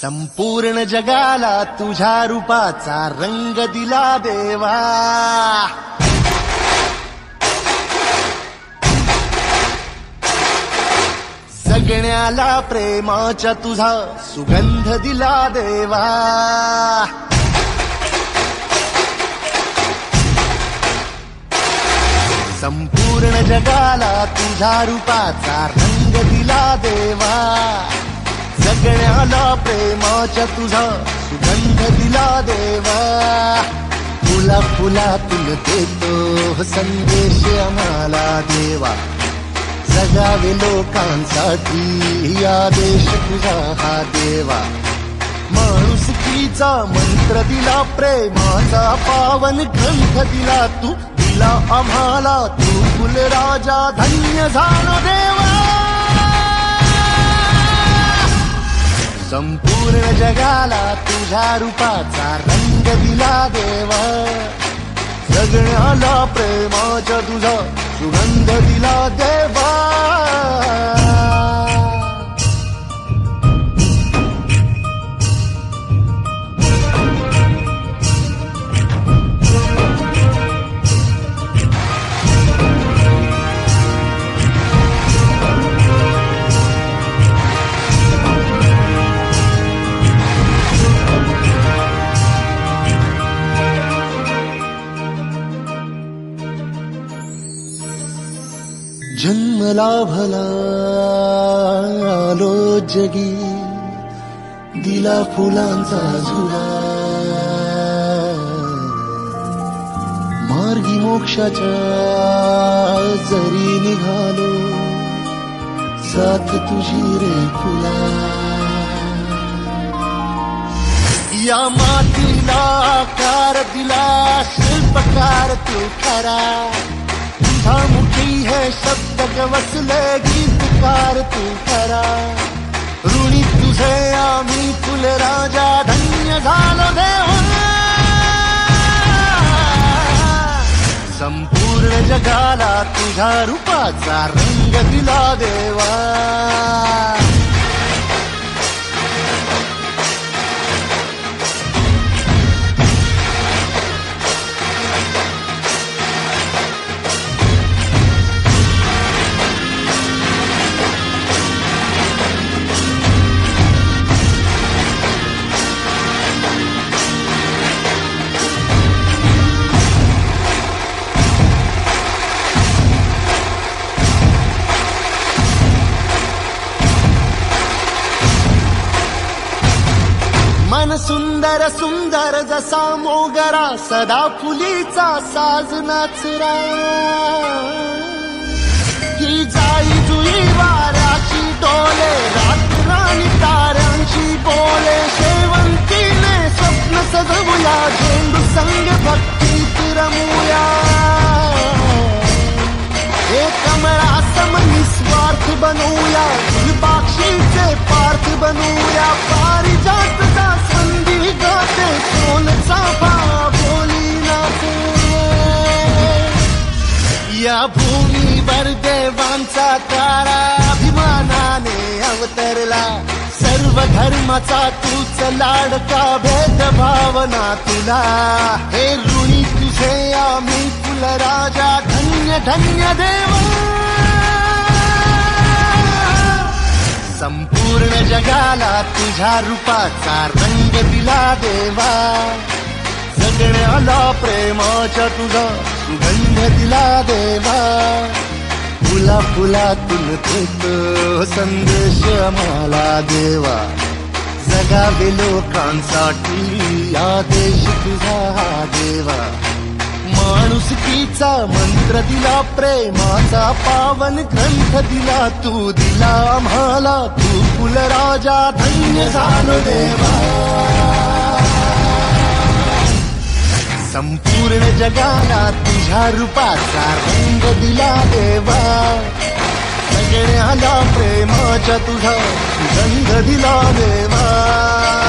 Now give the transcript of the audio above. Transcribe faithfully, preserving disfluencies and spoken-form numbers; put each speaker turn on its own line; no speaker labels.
संपूर्ण जगाला तुझ्या रूपाचा रंग दिला देवा। सगळ्याला प्रेमाचा तुझा सुगंध दिला देवा। संपूर्ण जगाला तुझ्या रूपाचा रंग दिला देवा। सगळ्याला प्रेमाचा तुझा सुगंध दिला देवा। फुला फुलातून देतो संदेश आम्हाला देवा। जगावे लोकांसाठी आदेश तुझा हा देवा। माणुसकीचा मंत्र दिला, प्रेमाचा पावन ग्रंथ दिला तू। दिला आम्हाला तू कुलराजा, धन्य झालो देवा। संपूर्ण जगाला तुझ्या रूपाचा रंग दिला देवा। सगळ्याला प्रेमाचा तुझा सुगंध दिला देवा। जन्मला भला आलो जगी, दिला फुलांचा झुला। मार्गी मोक्षाच्या जरी निघालो, साथ तुझी रे फुला। या मातीला आकार दिला, शिल्पकार तू खरा। मुखी है शब्द वसले गीतकार तू खरा। ऋणी तुझे आम्ही कुलराजा, धन्य झालो देवा। संपूर्ण जगाला तुझ्या रूपाचा रंग दिला देवा। मन सुंदर सुंदर जसा मोगरा, सदा फुलीचा साज नाचरा। ही जाई जुई वाऱ्याची डोले, रात्राणी ताऱ्यांची बोले। शेवंतीने स्वप्न सजवूया, झेंडू संग भक्तीत रमूया। हे कमळा सम निस्वार्थ बनूया, फुलपाक्षीचे पार्थ बनूया। पारिजातचा संधी गाते, सोन चाफा बोली नाते। या भूमीवर देवांचा तारा अभिमानाने अवतरला। सर्व धर्माचा तूच लाडका, भेदभावना तुला। हे ऋणी तुझे आम्ही कुलराजा, धन्य धन्य देवा। संपूर्ण जगाला तुझ्या रूपाचा रंग दिला देवा। सगळ्याला प्रेमाचा तुझा सुगंध दिला देवा। फुला फुलातून देतो संदेश आम्हाला देवा। जगावे लोकांसाठी आदेश तुझा हा देवा। माणुसकीचा मंत्र दिला, प्रेमाचा पावन ग्रंथ दिला तू। दिला आम्हाला तू कुलराजा, धन्य झालो देवा। संपूर्ण जगाला तुझ्या रूपाचा रंग दिला देवा। सगळ्याला प्रेमाचा तुझा सुगंध दिला देवा।